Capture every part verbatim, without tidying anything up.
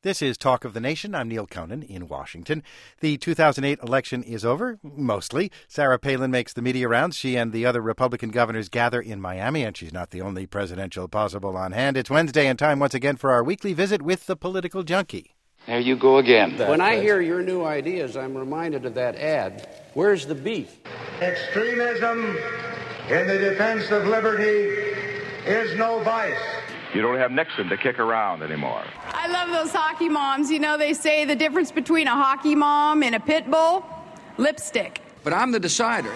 This is Talk of the Nation. I'm Neil Conan in Washington. The two thousand eight election is over, mostly. Sarah Palin makes the media rounds. She and the other Republican governors gather in Miami, and she's not the only presidential possible on hand. It's Wednesday and time once again for our weekly visit with the political junkie. There you go again. When I hear your new ideas, I'm reminded of that ad. Where's the beef? Extremism in the defense of liberty is no vice. You don't have Nixon to kick around anymore. I love those hockey moms. You know, they say the difference between a hockey mom and a pit bull? Lipstick. But I'm the decider.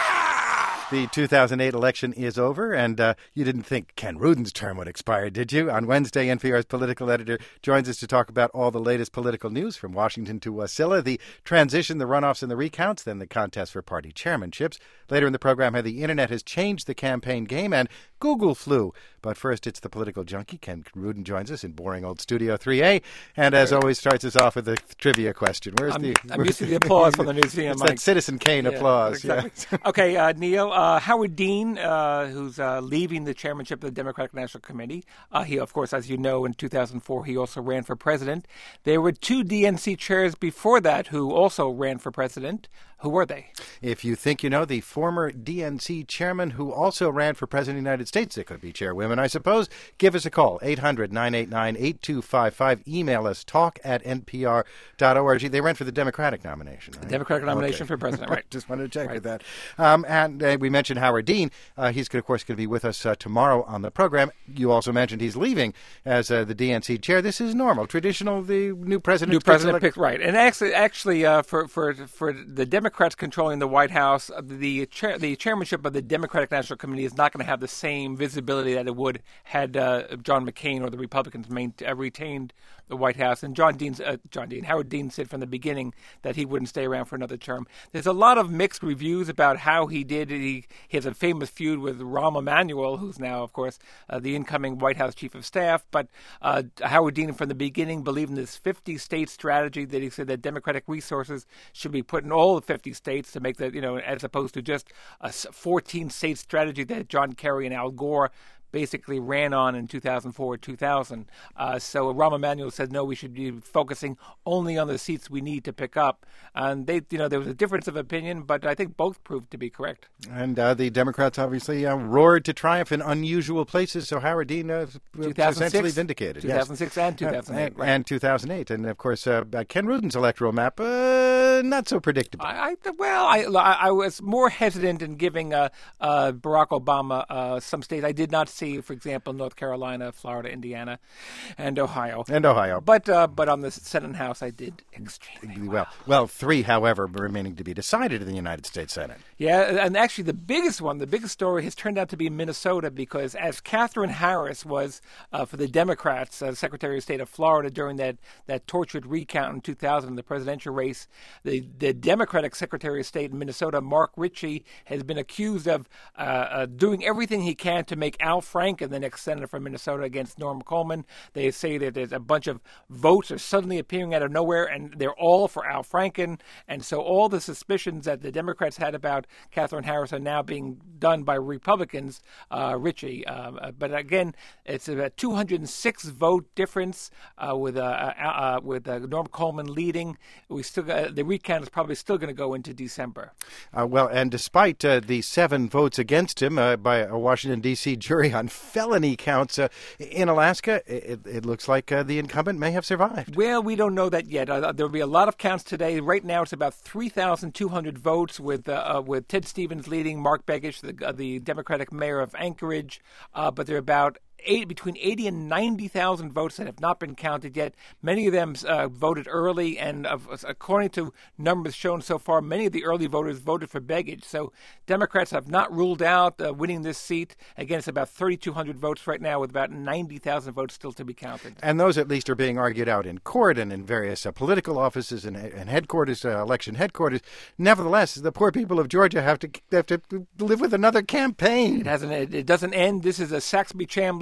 The two thousand eight election is over, and uh, you didn't think Ken Rudin's term would expire, did you? On Wednesday, N P R's political editor joins us to talk about all the latest political news from Washington to Wasilla, the transition, the runoffs and the recounts, then the contest for party chairmanships. Later in the program, how the internet has changed the campaign game, and Google flu. But first, it's the political junkie. Ken Rudin joins us in boring old Studio three A, and as always, starts us off with a trivia question. Where's I'm, the? I'm used to the applause from the museum. It's that Citizen Kane yeah, applause. Exactly. Yeah. Okay, uh, Neil. Uh, Howard Dean, uh, who's uh, leaving the chairmanship of the Democratic National Committee. Uh, he, of course, as you know, in two thousand four, he also ran for president. There were two D N C chairs before that who also ran for president. Who were they? If you think you know the former D N C chairman who also ran for president of the United States, it could be chairwomen, I suppose, give us a call, eight hundred, nine eight nine, eight two five five. Email us, talk at n p r dot org. They ran for the Democratic nomination, right? Democratic nomination okay. for president, right. Just wanted to check right. with that. Um, and uh, we mentioned Howard Dean. Uh, he's, of course, going to be with us uh, tomorrow on the program. You also mentioned he's leaving as uh, the D N C chair. This is normal, traditional, the new president. New president picked, right. And actually, actually uh, for, for, for the Democrats controlling the White House, the chair, the chairmanship of the Democratic National Committee is not going to have the same visibility that it would had uh, John McCain or the Republicans main, uh, retained the White House. And John Dean's, uh, John Dean, Howard Dean said from the beginning that he wouldn't stay around for another term. There's a lot of mixed reviews about how he did. He, he has a famous feud with Rahm Emanuel, who's now, of course, uh, the incoming White House chief of staff. But uh, Howard Dean, from the beginning, believed in this fifty-state strategy that he said that Democratic resources should be put in all the fifty states to make that, you know, as opposed to just a fourteen-state strategy that John Kerry and Al Gore basically ran on in two thousand four, two thousand. Uh, so Rahm Emanuel said, no, we should be focusing only on the seats we need to pick up. And they, you know, there was a difference of opinion, but I think both proved to be correct. And uh, the Democrats obviously uh, roared to triumph in unusual places. So Howard Dean uh, was essentially vindicated. two thousand six yes. and two thousand eight. And, right. and two thousand eight. And, of course, uh, Ken Rudin's electoral map, uh, not so predictable. I, I, well, I, I was more hesitant in giving uh, uh, Barack Obama uh, some states. I did not see, for example, North Carolina, Florida, Indiana, and Ohio. And Ohio. But uh, but on the Senate and House, I did extremely well. Well, well, three, however, remaining to be decided in the United States Senate. Yeah, and actually the biggest one, the biggest story has turned out to be Minnesota, because as Katherine Harris was uh, for the Democrats, uh, Secretary of State of Florida during that, that tortured recount in two thousand in the presidential race, the, the Democratic Secretary of State in Minnesota, Mark Ritchie, has been accused of uh, uh, doing everything he can to make Al Franken the next senator from Minnesota against Norm Coleman. They say that there's a bunch of votes are suddenly appearing out of nowhere, and they're all for Al Franken. And so all the suspicions that the Democrats had about Katherine Harris are now being done by Republicans, uh, Ritchie. Uh, but again, it's a two hundred six vote difference uh, with uh, uh, uh, with uh, Norm Coleman leading. We still uh, the recount is probably still going to go into December. Uh, well, and despite uh, the seven votes against him uh, by a Washington, D C jury on felony counts uh, in Alaska, it, it looks like uh, the incumbent may have survived. Well, we don't know that yet. Uh, there will be a lot of counts today. Right now, it's about three thousand two hundred votes with uh, uh, with Ted Stevens leading, Mark Begich, the, uh, the Democratic mayor of Anchorage. Uh, but there are about Eight, between eighty and ninety thousand votes that have not been counted yet. Many of them uh, voted early, and uh, according to numbers shown so far, many of the early voters voted for Begich. So Democrats have not ruled out uh, winning this seat. Again, it's about thirty-two hundred votes right now, with about ninety thousand votes still to be counted. And those at least are being argued out in court and in various uh, political offices and, and headquarters, uh, election headquarters. Nevertheless, the poor people of Georgia have to have to live with another campaign. It hasn't. It doesn't end. This is a Saxby Chambliss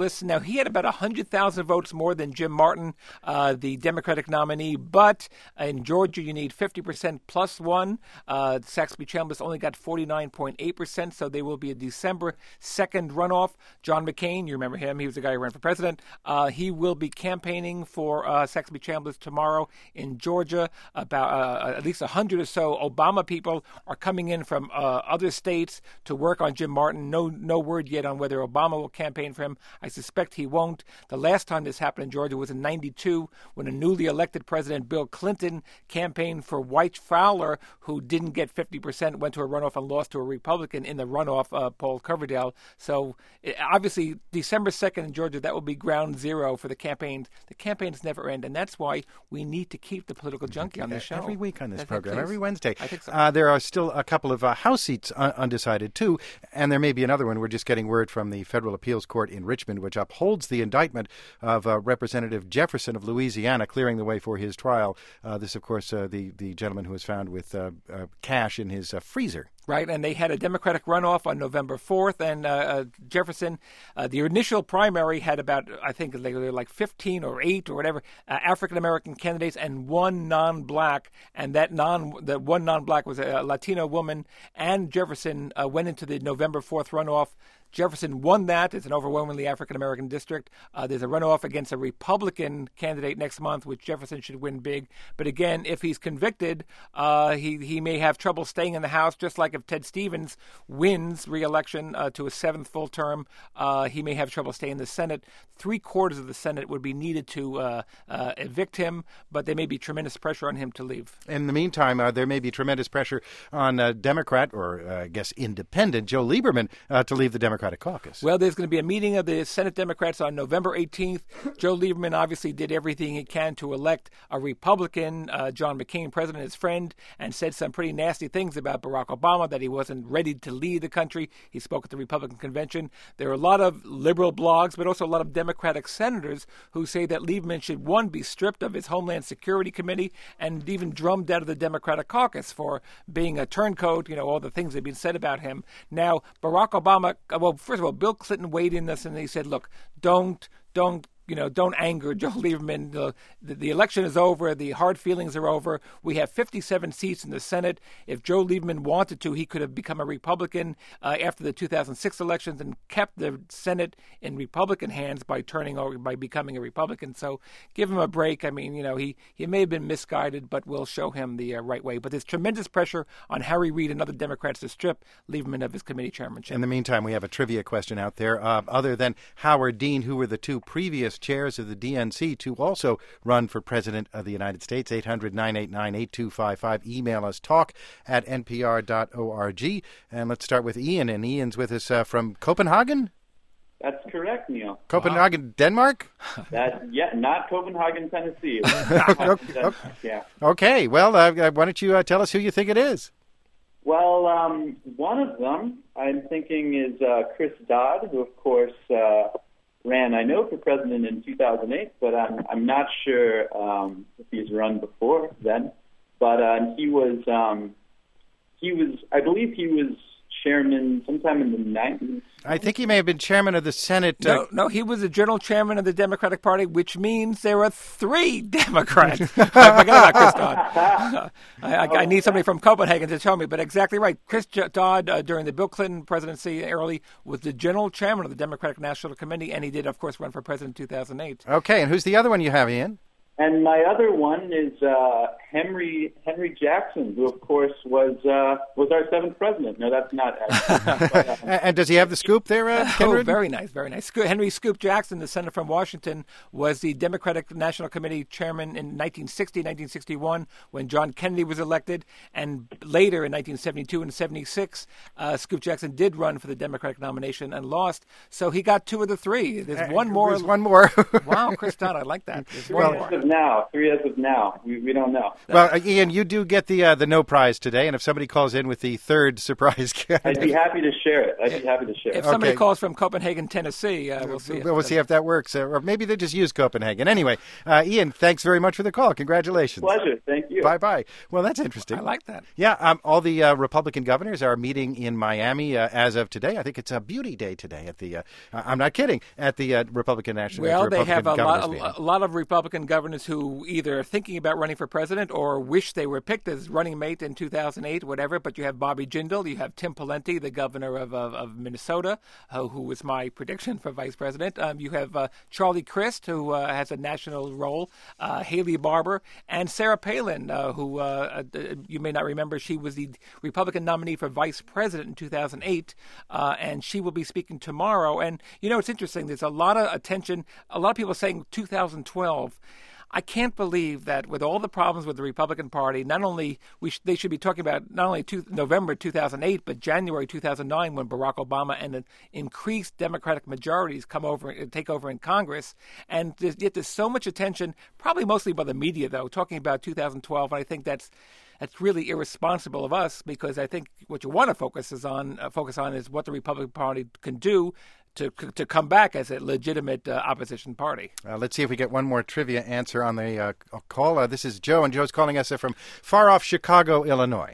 Chambliss. Now, he had about one hundred thousand votes more than Jim Martin, uh, the Democratic nominee. But in Georgia, you need fifty percent plus one. Uh, Saxby Chambliss only got forty-nine point eight percent, so they will be a December second runoff. John McCain, you remember him. He was the guy who ran for president. Uh, he will be campaigning for uh, Saxby Chambliss tomorrow in Georgia. About uh, at least one hundred or so Obama people are coming in from uh, other states to work on Jim Martin. No, no word yet on whether Obama will campaign for him. I suspect he won't. The last time this happened in Georgia was in ninety-two when a newly elected President Bill Clinton campaigned for White Fowler, who didn't get fifty percent, went to a runoff and lost to a Republican in the runoff, uh, Paul Coverdale. So it, obviously December second in Georgia, that will be ground zero for the campaigns. The campaigns never end, and that's why we need to keep the political junkie on the show. Every week on this I program, think, every Wednesday. I think so. Uh, there are still a couple of uh, House seats un- undecided, too, and there may be another one. We're just getting word from the Federal Appeals Court in Richmond, which upholds the indictment of uh, Representative Jefferson of Louisiana, clearing the way for his trial. Uh, this, of course, uh, the, the gentleman who was found with uh, uh, cash in his uh, freezer. Right, and they had a Democratic runoff on November fourth, and uh, uh, Jefferson, uh, the initial primary had about, I think, they were like fifteen or eight or whatever, uh, African-American candidates and one non-black, and that non, the one non-black was a Latino woman, and Jefferson uh, went into the November fourth runoff. Jefferson won that. It's an overwhelmingly African-American district. Uh, there's a runoff against a Republican candidate next month, which Jefferson should win big. But again, if he's convicted, uh, he, he may have trouble staying in the House, just like if Ted Stevens wins re-election uh, to a seventh full term, uh, he may have trouble staying in the Senate. Three-quarters of the Senate would be needed to uh, uh, evict him, but there may be tremendous pressure on him to leave. In the meantime, uh, there may be tremendous pressure on uh, Democrat, or uh, I guess independent, Joe Lieberman uh, to leave the Democratic caucus. Well, there's going to be a meeting of the Senate Democrats on November eighteenth. Joe Lieberman obviously did everything he can to elect a Republican, uh, John McCain, president, his friend, and said some pretty nasty things about Barack Obama, that he wasn't ready to lead the country. He spoke at the Republican convention. There are a lot of liberal blogs, but also a lot of Democratic senators who say that Lieberman should, one, be stripped of his Homeland Security Committee and even drummed out of the Democratic caucus for being a turncoat, you know, all the things that have been said about him. Now, Barack Obama, well, first of all, Bill Clinton weighed in this and he said, look, don't, don't, you know, don't anger Joe Lieberman. The, the, the election is over. The hard feelings are over. We have fifty-seven seats in the Senate. If Joe Lieberman wanted to, he could have become a Republican uh, after the two thousand six elections and kept the Senate in Republican hands by turning over, by becoming a Republican. So give him a break. I mean, you know, he, he may have been misguided, but we'll show him the uh, right way. But there's tremendous pressure on Harry Reid and other Democrats to strip Lieberman of his committee chairmanship. In the meantime, we have a trivia question out there. Uh, other than Howard Dean, who were the two previous chairs of the D N C to also run for President of the United States, eight hundred, nine eight nine, eight two five five. Email us, talk at n p r dot org. And let's start with Ian. And Ian's with us uh, from Copenhagen? That's correct, Neil. Copenhagen, wow. Denmark? That, yeah, not Copenhagen, Tennessee. okay. Yeah. Okay. Well, uh, why don't you uh, tell us who you think it is? Well, um, one of them I'm thinking is uh, Chris Dodd, who, of course, uh, ran, I know, for president in two thousand eight, but I'm I'm not sure um, if he's run before then. But uh, he was um, he was I believe he was chairman sometime in the nineties. I think he may have been chairman of the Senate. Uh, no, no, he was the general chairman of the Democratic Party, which means there are three Democrats. I forgot about Chris Dodd. I, I, I need somebody from Copenhagen to tell me, but exactly right. Chris Dodd, uh, during the Bill Clinton presidency early, was the general chairman of the Democratic National Committee, and he did, of course, run for president in two thousand eight. Okay, and who's the other one you have, Ian? And my other one is uh, Henry Henry Jackson, who, of course, was uh, was our seventh president. No, that's not actually. but, um, and does he have the scoop there, uh, Ken Oh, Rudin? very nice, very nice. Henry Scoop Jackson, the senator from Washington, was the Democratic National Committee chairman in nineteen sixty, nineteen sixty-one, when John Kennedy was elected. And later, in nineteen seventy-two and seventy-six, uh, Scoop Jackson did run for the Democratic nomination and lost. So he got two of the three. There's one more. There's one more. Wow, Chris Dodd, I like that. There's well, one more. now. Three as of now. We, we don't know. Well, uh, Ian, you do get the uh, the no prize today, and if somebody calls in with the third surprise candidate, I'd be happy to share it. I'd be happy to share If it. somebody Okay. calls from Copenhagen, Tennessee, uh, we'll see. If, we'll see if that works, uh, or maybe they just use Copenhagen. Anyway, uh, Ian, thanks very much for the call. Congratulations. Pleasure. Thank you. Bye bye. Well, that's interesting. I like that. Yeah, um, all the uh, Republican governors are meeting in Miami uh, as of today. I think it's a beauty day today at the. Uh, I'm not kidding. At the uh, Republican National. Well, the they Republican have a governors lot, meeting. a lot of Republican governors who either are thinking about running for president or wish they were picked as running mate in two thousand eight, whatever. But you have Bobby Jindal, you have Tim Pawlenty, the governor of of, of Minnesota, uh, who was my prediction for vice president. Um, you have uh, Charlie Crist, who uh, has a national role, uh, Haley Barbour, and Sarah Palin, uh, who uh, uh, you may not remember. She was the Republican nominee for vice president in two thousand eight, uh, and she will be speaking tomorrow. And you know, it's interesting. There's a lot of attention. A lot of people saying two thousand twelve. I can't believe that with all the problems with the Republican Party, not only we sh- they should be talking about not only two- November two thousand eight, but January two thousand nine, when Barack Obama and an increased Democratic majorities come over and take over in Congress. And there's, yet there's so much attention, probably mostly by the media, though, talking about two thousand twelve. And I think that's that's really irresponsible of us, because I think what you want to focus is on uh, focus on is what the Republican Party can do to to come back as a legitimate uh, opposition party. Uh, let's see if we get one more trivia answer on the uh, call. Uh, this is Joe, and Joe's calling us uh, from far off Chicago, Illinois.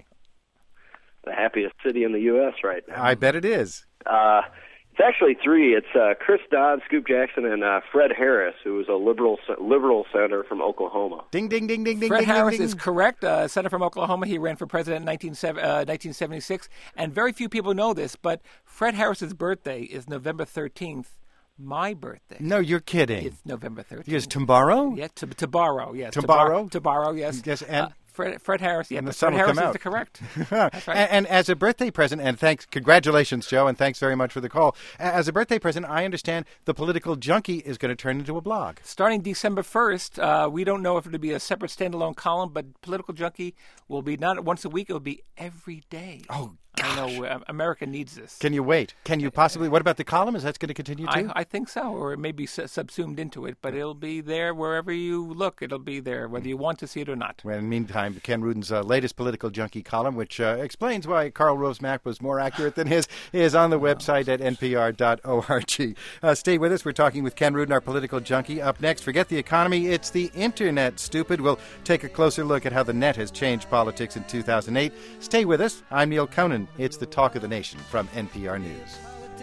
The happiest city in the U S right now. I bet it is. Uh, it's actually three. It's uh, Chris Dodd, Scoop Jackson, and uh, Fred Harris, who was a liberal liberal senator from Oklahoma. Ding, ding, ding, ding, ding, Fred ding, Harris ding, ding. is correct. Uh, senator from Oklahoma. He ran for president in nineteen seventy-six. And very few people know this, but Fred Harris's birthday is November thirteenth. My birthday. No, you're kidding. It's November thirteenth. Is tomorrow? Yeah, to, to borrow, yes. Tomorrow? To borrow, yes. Yes, and? Uh, Fred, Fred Harris, yeah, And the but sun Fred will Harris come is out. the correct. That's right. and, and as a birthday present, and thanks, congratulations, Joe, and thanks very much for the call. As a birthday present, I understand the Political Junkie is going to turn into a blog. Starting December first, uh, we don't know if it'll be a separate standalone column, but Political Junkie will be not once a week, it will be every day. Oh, I know, uh, America needs this. Can you wait? Can you possibly? What about the column? Is that going to continue too? I, I think so, or it may be su- subsumed into it, but it'll be there wherever you look. It'll be there, whether you want to see it or not. Well, in the meantime, Ken Rudin's uh, latest Political Junkie column, which uh, explains why Karl Rove's map was more accurate than his, is on the website at n p r dot org. Uh, stay with us. We're talking with Ken Rudin, our Political Junkie. Up next, forget the economy. It's the Internet, stupid. We'll take a closer look at how the net has changed politics in two thousand eight. Stay with us. I'm Neil Conan. It's the Talk of the Nation from N P R News.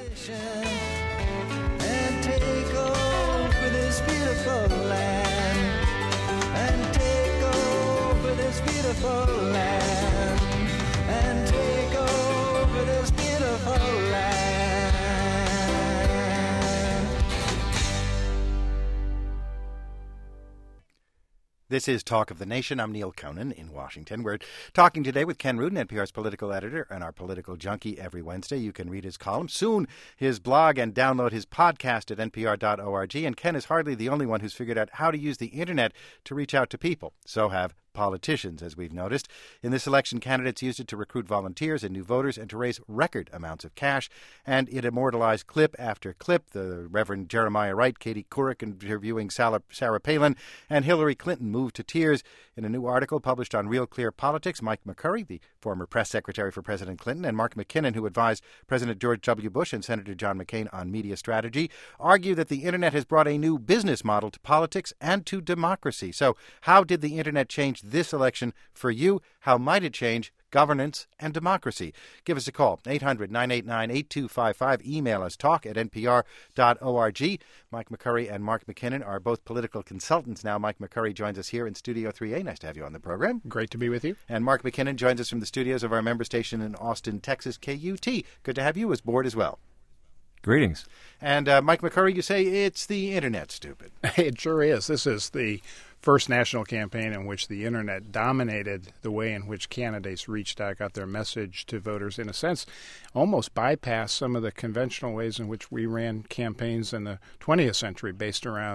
And take over this beautiful land. And take over this beautiful land. And take over this beautiful land. This is Talk of the Nation. I'm Neil Conan in Washington. We're talking today with Ken Rudin, N P R's political editor and our political junkie every Wednesday. You can read his column, soon his blog, and download his podcast at n p r dot org. And Ken is hardly the only one who's figured out how to use the Internet to reach out to people. So have politicians, as we've noticed. In this election, candidates used it to recruit volunteers and new voters and to raise record amounts of cash. And it immortalized clip after clip. The Reverend Jeremiah Wright, Katie Couric interviewing Sarah Palin, and Hillary Clinton moved to tears. In a new article published on Real Clear Politics, Mike McCurry, the former press secretary for President Clinton, and Mark McKinnon, who advised President George W. Bush and Senator John McCain on media strategy, argue that the Internet has brought a new business model to politics and to democracy. So how did the Internet change this election for you? How might it change governance and democracy? Give us a call, eight hundred, nine eight nine, eight two five five. Email us, talk at n p r dot org. Mike McCurry and Mark McKinnon are both political consultants now. Mike McCurry joins us here in Studio three A. Nice to have you on the program. Great to be with you. And Mark McKinnon joins us from the studios of our member station in Austin, Texas, K U T. Good to have you as board as well. Greetings. And uh, Mike McCurry, you say it's the Internet, stupid. It sure is. This is the first national campaign in which the Internet dominated the way in which candidates reached out, got their message to voters, in a sense, almost bypassed some of the conventional ways in which we ran campaigns in the twentieth century based around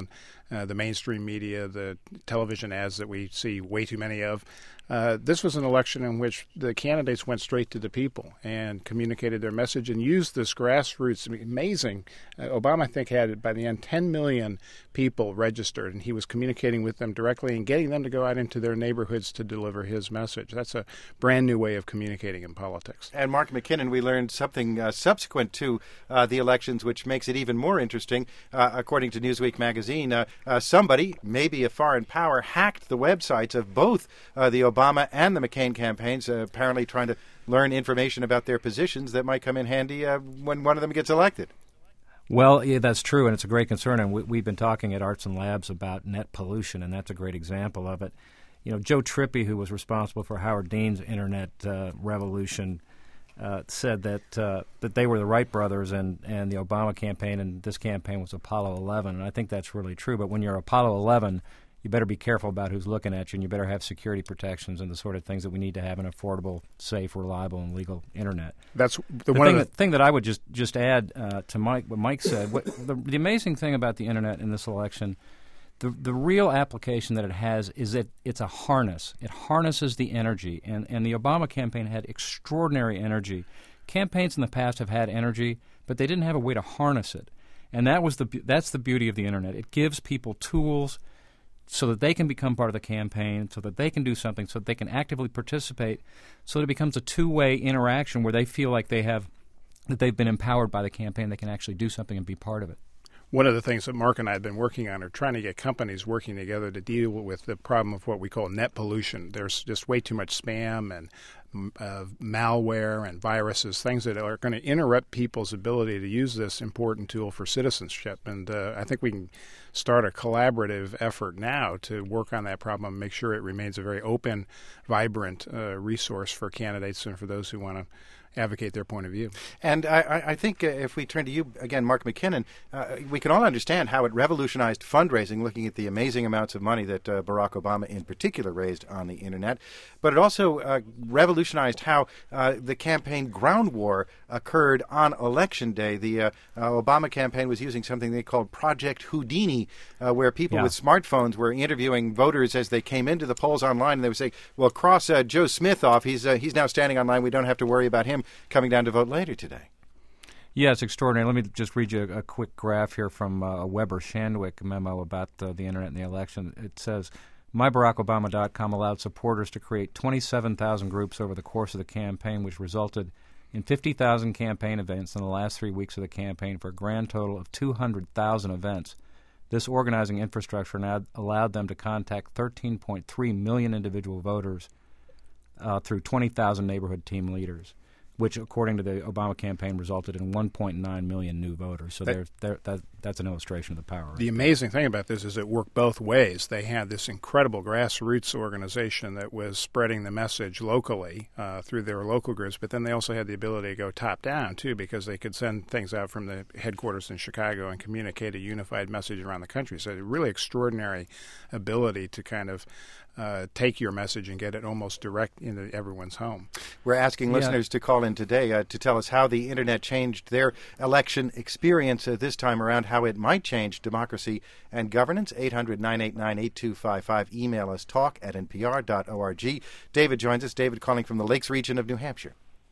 uh, the mainstream media, the television ads that we see way too many of. Uh, this was an election in which the candidates went straight to the people and communicated their message and used this grassroots. Amazing. Uh, Obama, I think, had by the end ten million people registered, and he was communicating with them directly and getting them to go out into their neighborhoods to deliver his message. That's a brand new way of communicating in politics. And Mark McKinnon, we learned something uh, subsequent to uh, the elections, which makes it even more interesting. Uh, according to Newsweek magazine, uh, uh, somebody, maybe a foreign power, hacked the websites of both uh, the Obama and the McCain campaigns, uh, apparently trying to learn information about their positions that might come in handy uh, when one of them gets elected. Well, yeah, that's true, and it's a great concern. And we, we've been talking at Arts and Labs about net pollution, and that's a great example of it. You know, Joe Trippi, who was responsible for Howard Dean's internet uh, revolution, uh, said that uh, that they were the Wright brothers, and, and the Obama campaign and this campaign was Apollo eleven. And I think that's really true. But when you're Apollo eleven, you better be careful about who's looking at you, and you better have security protections and the sort of things that we need to have an affordable, safe, reliable, and legal internet. That's the, the one thing, of the that, thing that I would just, just add uh, to Mike, what Mike said. What, the, the amazing thing about the internet in this election, the the real application that it has is that it's a harness. It harnesses the energy, and, and the Obama campaign had extraordinary energy. Campaigns in the past have had energy, but they didn't have a way to harness it, and that was the that's the beauty of the internet. It gives people tools so that they can become part of the campaign, so that they can do something, so that they can actively participate, so that it becomes a two-way interaction where they feel like they have that they've been empowered by the campaign. They can actually do something and be part of it. One of the things that Mark and I have been working on are trying to get companies working together to deal with the problem of what we call net pollution. There's just way too much spam and uh, malware and viruses, things that are going to interrupt people's ability to use this important tool for citizenship. And uh, I think we can start a collaborative effort now to work on that problem and make sure it remains a very open, vibrant uh, resource for candidates and for those who want to advocate their point of view. And I, I think uh, if we turn to you again, Mark McKinnon, uh, we can all understand how it revolutionized fundraising, looking at the amazing amounts of money that uh, Barack Obama in particular raised on the internet. But it also uh, revolutionized how uh, the campaign ground war occurred on Election Day. The uh, uh, Obama campaign was using something they called Project Houdini, uh, where people yeah. with smartphones were interviewing voters as they came into the polls online, and they would say, well, cross uh, Joe Smith off. He's, uh, he's now standing online. We don't have to worry about him coming down to vote later today. Yeah, it's extraordinary. Let me just read you a, a quick graph here from uh, a Weber-Shandwick memo about uh, the internet and the election. It says, my barack obama dot com allowed supporters to create twenty-seven thousand groups over the course of the campaign, which resulted in fifty thousand campaign events in the last three weeks of the campaign for a grand total of two hundred thousand events. This organizing infrastructure now allowed them to contact thirteen point three million individual voters uh, through twenty thousand neighborhood team leaders, which, according to the Obama campaign, resulted in one point nine million new voters. So that, there, that, that's an illustration of the power. The right amazing thing about this is it worked both ways. They had this incredible grassroots organization that was spreading the message locally uh, through their local groups, but then they also had the ability to go top-down, too, because they could send things out from the headquarters in Chicago and communicate a unified message around the country. So a really extraordinary ability to kind of Uh, take your message and get it almost direct into everyone's home. We're asking Yeah. listeners to call in today uh, to tell us how the internet changed their election experience uh, this time around, how it might change democracy and governance. eight hundred nine eight nine eight two five five. Email us talk at n p r dot org. David joins us. David calling from the Lakes region of New Hampshire.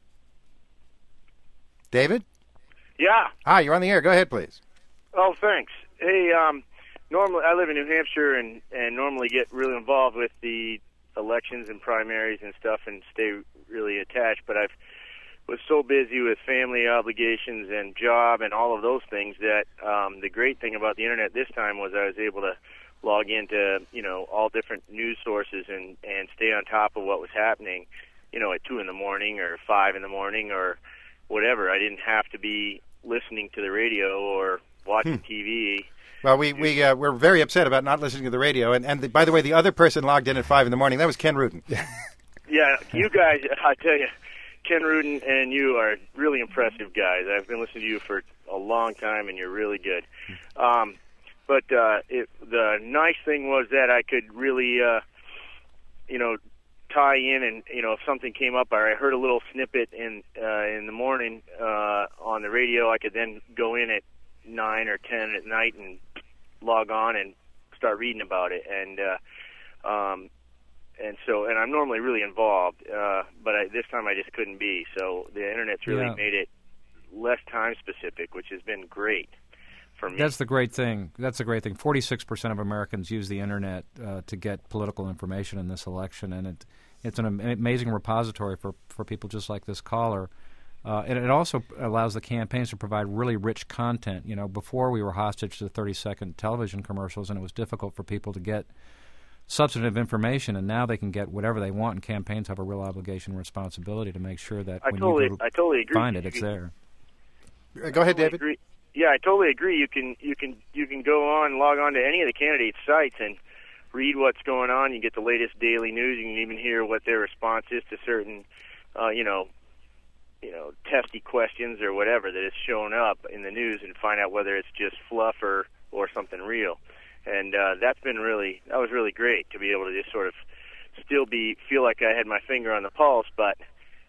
David? Yeah. Hi, you're on the air. Go ahead, please. Oh, thanks. Hey, um, normally I live in New Hampshire and, and normally get really involved with the elections and primaries and stuff and stay really attached, but I've was so busy with family obligations and job and all of those things that um, the great thing about the internet this time was I was able to log into, you know, all different news sources and, and stay on top of what was happening, you know, at two in the morning or five in the morning or whatever. I didn't have to be listening to the radio or watching Hmm. T V. Well, we, we, uh, we're very upset about not listening to the radio. And, and the, by the way, the other person logged in at five in the morning, that was Ken Rudin. Yeah, you guys, I tell you, Ken Rudin and you are really impressive guys. I've been listening to you for a long time, and you're really good. Um, but uh, it, the nice thing was that I could really, uh, you know, tie in, and you know, if something came up or I heard a little snippet in uh, in the morning uh, on the radio, I could then go in at nine or ten at night and log on and start reading about it. And uh, um, and so, and I'm normally really involved, uh, but I, this time I just couldn't be. So the internet's really Yeah. made it less time specific, which has been great for me. That's the great thing. That's the great thing. forty-six percent of Americans use the internet uh, to get political information in this election, and it it's an am- amazing repository for, for people just like this caller. Uh, and it also allows the campaigns to provide really rich content. You know, before we were hostage to thirty-second television commercials, and it was difficult for people to get substantive information, and now they can get whatever they want, and campaigns have a real obligation and responsibility to make sure that I when totally, you go to I totally agree. find it, You it's can- there. Go ahead, I totally David. agree. Yeah, I totally agree. You can you can you can go on, log on to any of the candidates' sites and read what's going on. You get the latest daily news. You can even hear what their response is to certain, uh, you know, you know, testy questions or whatever that is showing up in the news, and find out whether it's just fluff or or something real. And uh, that's been really that was really great to be able to just sort of still be feel like I had my finger on the pulse, but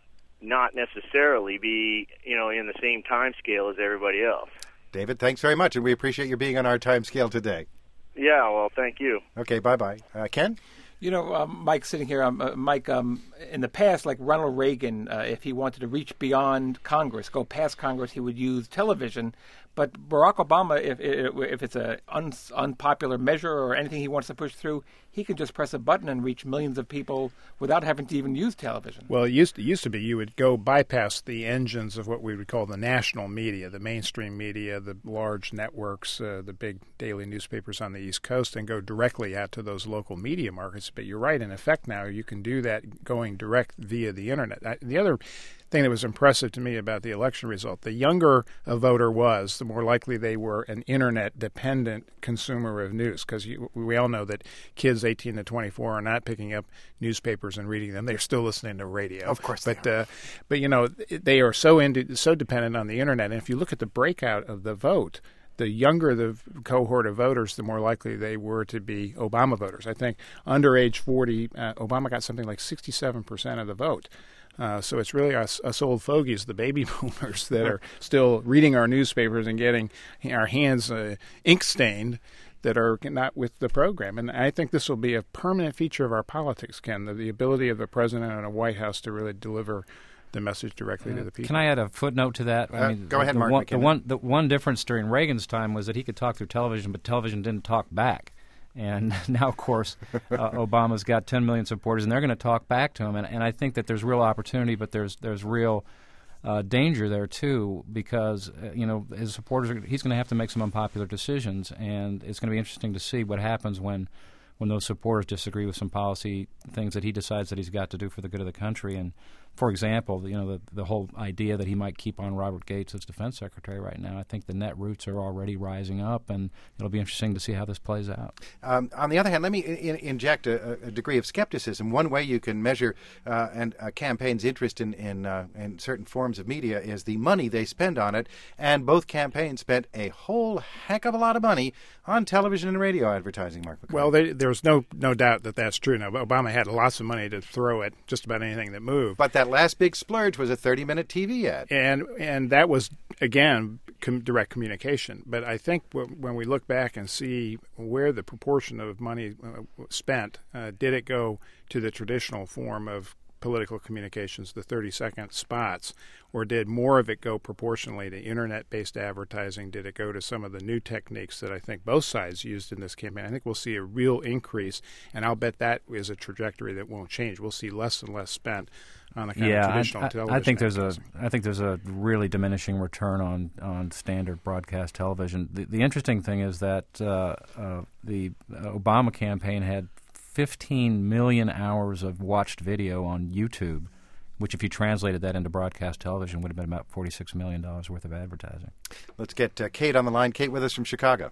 not necessarily be, you know, in the same time scale as everybody else. David, thanks very much, and we appreciate you being on our time scale today. Yeah, well, thank you. Okay, bye-bye. Uh, Ken? You know, um, Mike sitting here, um, uh, Mike, um, in the past, like Ronald Reagan, uh, if he wanted to reach beyond Congress, go past Congress, he would use television. But Barack Obama, if if it's an un, unpopular measure or anything he wants to push through, he can just press a button and reach millions of people without having to even use television. Well, it used to, it used to be you would go bypass the engines of what we would call the national media, the mainstream media, the large networks, uh, the big daily newspapers on the East Coast, and go directly out to those local media markets. But you're right, in effect now you can do that going direct via the Internet. I, the other thing that was impressive to me about the election result, the younger a voter was, the more likely they were an Internet-dependent consumer of news, because we all know that kids eighteen to twenty-four are not picking up newspapers and reading them. They're still listening to radio. Of course but, they are. Uh, but, you know, they are so into, so dependent on the Internet. And if you look at the breakout of the vote, the younger the cohort of voters, the more likely they were to be Obama voters. I think under age forty, uh, Obama got something like sixty-seven percent of the vote. Uh, so it's really us, us old fogies, the baby boomers, that are still reading our newspapers and getting our hands uh, ink-stained, that are not with the program. And I think this will be a permanent feature of our politics, Ken, the, the ability of the president and a White House to really deliver the message directly uh, to the people. Can I add a footnote to that? I Uh, mean, go ahead, the Mark one, the McKinnon. one, the one difference during Reagan's time was that he could talk through television, but television didn't talk back. And now, of course, uh, Obama's got ten million supporters, and they're going to talk back to him. And, and I think that there's real opportunity, but there's there's real uh, danger there too, because uh, you know his supporters are, he's going to have to make some unpopular decisions, and it's going to be interesting to see what happens when when those supporters disagree with some policy things that he decides that he's got to do for the good of the country. And for example, you know, the the whole idea that he might keep on Robert Gates as defense secretary right now, I think the net roots are already rising up, and it'll be interesting to see how this plays out. Um, on the other hand, let me in, inject a, a degree of skepticism. One way you can measure uh, and a campaign's interest in in, uh, in certain forms of media is the money they spend on it, and both campaigns spent a whole heck of a lot of money on television and radio advertising, Mark McConnell. Well, they, there's no no doubt that that's true. Now, Obama had lots of money to throw at just about anything that moved. But that last big splurge was a thirty-minute T V ad. And and that was, again, com- direct communication. But I think w- when we look back and see where the proportion of money uh, spent, uh, did it go to the traditional form of political communications, the thirty-second spots, or did more of it go proportionally to Internet-based advertising? Did it go to some of the new techniques that I think both sides used in this campaign? I think we'll see a real increase, and I'll bet that is a trajectory that won't change. We'll see less and less spent on the kind yeah, of traditional I, I, television. I think there's a advertising. I think there's a really diminishing return on, on standard broadcast television. The, the interesting thing is that uh, uh, the Obama campaign had fifteen million hours of watched video on YouTube, which if you translated that into broadcast television would have been about forty-six million dollars worth of advertising. Let's get uh, Kate on the line. Kate with us from Chicago.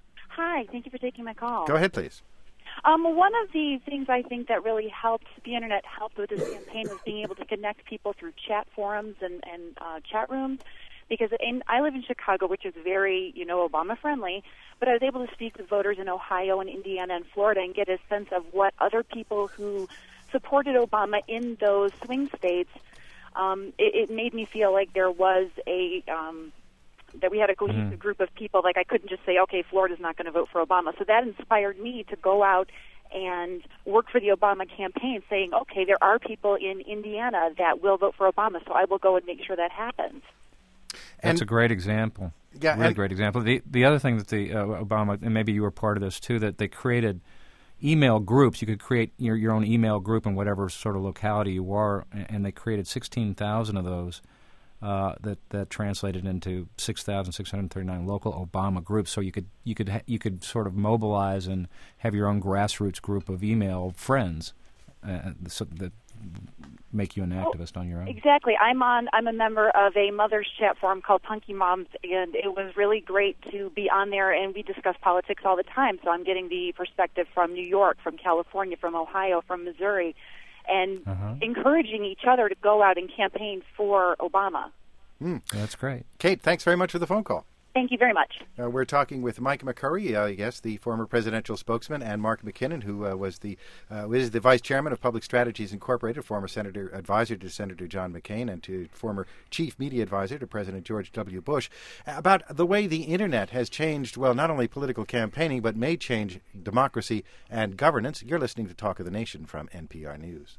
Hi, thank you for taking my call. Go ahead, please. Um, one of the things I think that really helped, the Internet helped with this campaign was being able to connect people through chat forums and, and uh, chat rooms. Because in, I live in Chicago, which is very, you know, Obama-friendly, but I was able to speak with voters in Ohio and Indiana and Florida and get a sense of what other people who supported Obama in those swing states, um, it, it made me feel like there was a um, that we had a cohesive Mm-hmm. group of people. Like I couldn't just say, okay, Florida's not going to vote for Obama. So that inspired me to go out and work for the Obama campaign, saying, okay, there are people in Indiana that will vote for Obama, so I will go and make sure that happens. That's a great example. Yeah, really and- great example. The the other thing that the uh, Obama, and maybe you were part of this too, that they created email groups. You could create your your own email group in whatever sort of locality you are, and, and they created sixteen thousand of those. Uh, that that translated into six thousand six hundred thirty-nine local Obama groups. So you could you could ha- you could sort of mobilize and have your own grassroots group of email friends uh, so that make you an activist on your own. Exactly. I'm on. I'm a member of a mother's chat forum called Punky Moms, and it was really great to be on there. And we discuss politics all the time. So I'm getting the perspective from New York, from California, from Ohio, from Missouri, and uh-huh. encouraging each other to go out and campaign for Obama. Mm. That's great. Kate, thanks very much for the phone call. Thank you very much. Uh, we're talking with Mike McCurry, uh, yes, the former presidential spokesman, and Mark McKinnon, who uh, was the uh, is the vice chairman of Public Strategies Incorporated, former senator advisor to Senator John McCain, and to former chief media advisor to President George W. Bush, about the way the internet has changed, well, not only political campaigning, but may change democracy and governance. You're listening to Talk of the Nation from N P R News.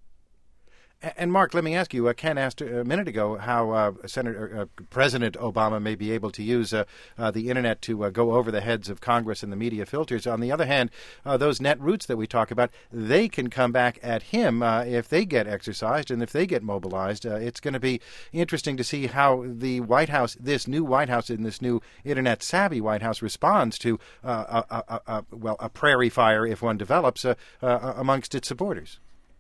And Mark, let me ask you. Uh, Ken asked a minute ago how uh, Senator uh, President Obama may be able to use uh, uh, the internet to uh, go over the heads of Congress and the media filters. On the other hand, uh, those net roots that we talk about, they can come back at him uh, if they get exercised and if they get mobilized. Uh, it's going to be interesting to see how the White House, this new White House and this new internet savvy White House, responds to uh, a, a, a, well a prairie fire if one develops uh, uh, amongst its supporters.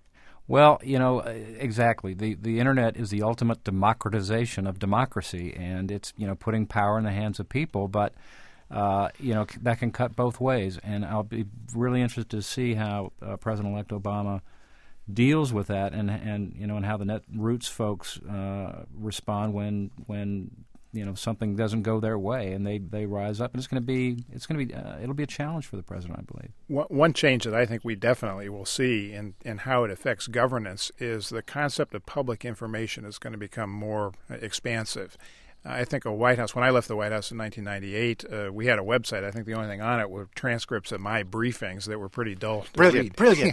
Well, you know, exactly. The the internet is the ultimate democratization of democracy, and it's, you know, putting power in the hands of people, but, uh, you know, that can cut both ways. And I'll be really interested to see how uh, President-elect Obama deals with that, and, and you know, and how the Netroots folks uh, respond when when you know something doesn't go their way, and they, they rise up. And it's going to be it's going to be uh, it'll be a challenge for the president, I believe. One, one change that I think we definitely will see in, in how it affects governance is the concept of public information is going to become more expansive. I think a White House, when I left the White House in nineteen ninety-eight, uh, we had a website. I think the only thing on it were transcripts of my briefings that were pretty dull to Brilliant, read. brilliant.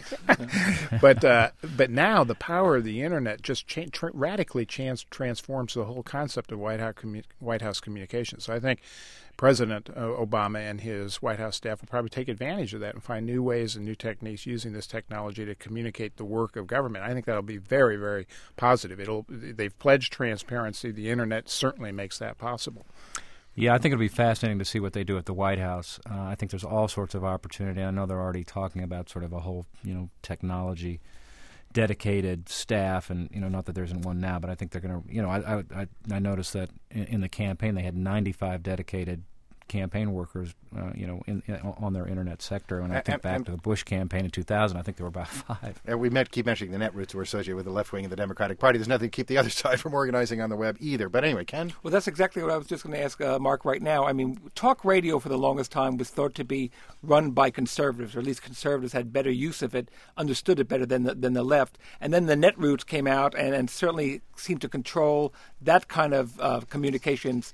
but uh, but now the power of the internet just cha- tra- radically trans- transforms the whole concept of White House, commu- White House communications. So I think President uh, Obama and his White House staff will probably take advantage of that and find new ways and new techniques using this technology to communicate the work of government. I think that'll be very, very positive. It'll they've pledged transparency. The internet certainly makes that possible. Yeah, I think it'll be fascinating to see what they do at the White House. Uh, I think there's all sorts of opportunity. I know they're already talking about sort of a whole, you know, technology dedicated staff, and you know, not that there isn't one now, but I think they're going to, you know, I I, I noticed that in, in the campaign they had ninety-five dedicated campaign workers, uh, you know, in, in, on their internet sector. And I think and, back and, to the Bush campaign in two thousand, I think there were about five. And we met, keep mentioning the Netroots who are associated with the left wing of the Democratic Party. There's nothing to keep the other side from organizing on the web either. But anyway, Ken? Well, that's exactly what I was just going to ask uh, Mark right now. I mean, talk radio for the longest time was thought to be run by conservatives, or at least conservatives had better use of it, understood it better than the, than the left. And then the Netroots came out and, and certainly seemed to control that kind of uh, communications.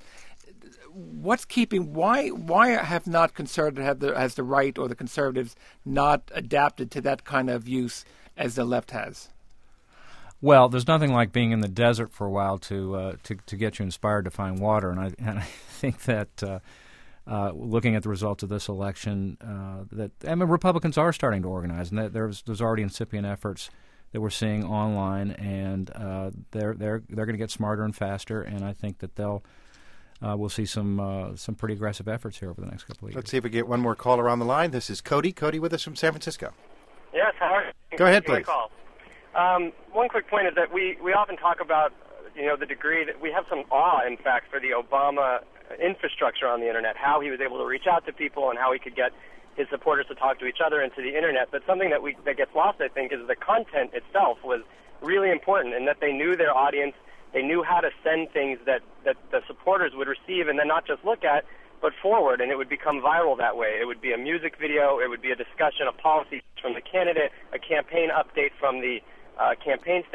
What's keeping why why have not conservative have the has the right or the conservatives not adapted to that kind of use as the left has? Well, there's nothing like being in the desert for a while to uh, to, to get you inspired to find water, and I and I think that uh, uh, looking at the results of this election, uh, that I mean Republicans are starting to organize, and that there's there's already incipient efforts that we're seeing online, and uh, they're they're they're going to get smarter and faster, and I think that they'll. Uh, we'll see some uh, some pretty aggressive efforts here over the next couple of years. Let's see if we get one more caller on the line. This is Cody. Cody with us from San Francisco. Yes, how are you? Go ahead, Thanks for please. my call. Um, one quick point is that we, we often talk about, you know, the degree that we have some awe, in fact, for the Obama infrastructure on the Internet, how he was able to reach out to people and how he could get his supporters to talk to each other and to the Internet. But something that we that gets lost, I think, is the content itself was really important, and that they knew their audience. They knew how to send things that, that the supporters would receive and then not just look at, but forward, and it would become viral that way. It would be a music video. It would be a discussion of policies from the candidate, a campaign update from the uh, campaign staff,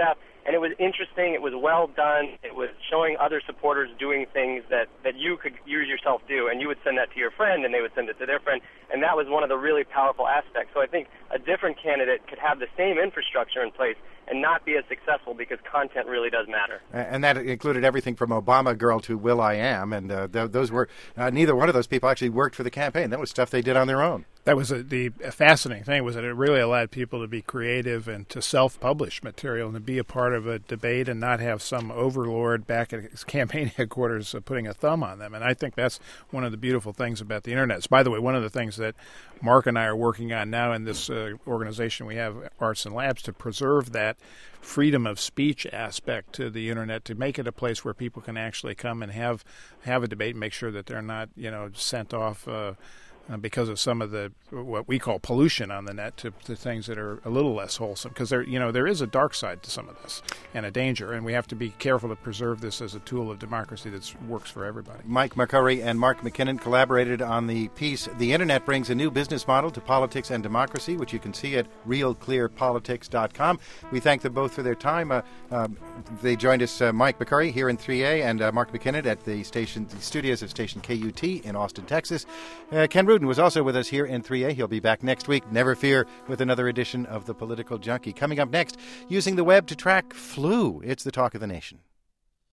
And it was interesting. It was well done. It was showing other supporters doing things that, that you could you yourself do, and you would send that to your friend, and they would send it to their friend, and that was one of the really powerful aspects. So I think a different candidate could have the same infrastructure in place and not be as successful because content really does matter. And that included everything from Obama Girl to Will I Am, and uh, th- those were uh, neither one of those people actually worked for the campaign. That was stuff they did on their own. That was a, the fascinating thing was that it really allowed people to be creative and to self-publish material and to be a part of a debate and not have some overlord back at his campaign headquarters uh, putting a thumb on them. And I think that's one of the beautiful things about the Internet. So, by the way, one of the things that Mark and I are working on now in this uh, organization we have, Arts and Labs, to preserve that freedom of speech aspect to the Internet, to make it a place where people can actually come and have have a debate and make sure that they're not, you know, sent off uh, Uh, because of some of the what we call pollution on the net to, to things that are a little less wholesome. Because there, you know, there is a dark side to some of this and a danger, and we have to be careful to preserve this as a tool of democracy that works for everybody. Mike McCurry and Mark McKinnon collaborated on the piece "The Internet Brings a New Business Model to Politics and Democracy," which you can see at real clear politics dot com. We thank them both for their time. Uh, um, they joined us, uh, Mike McCurry here in three A and uh, Mark McKinnon at the station, the studios of station K U T in Austin, Texas. Uh, Ken Rudin was also with us here in three A. He'll be back next week, never fear, with another edition of The Political Junkie. Coming up next, using the web to track flu. It's the talk of the nation.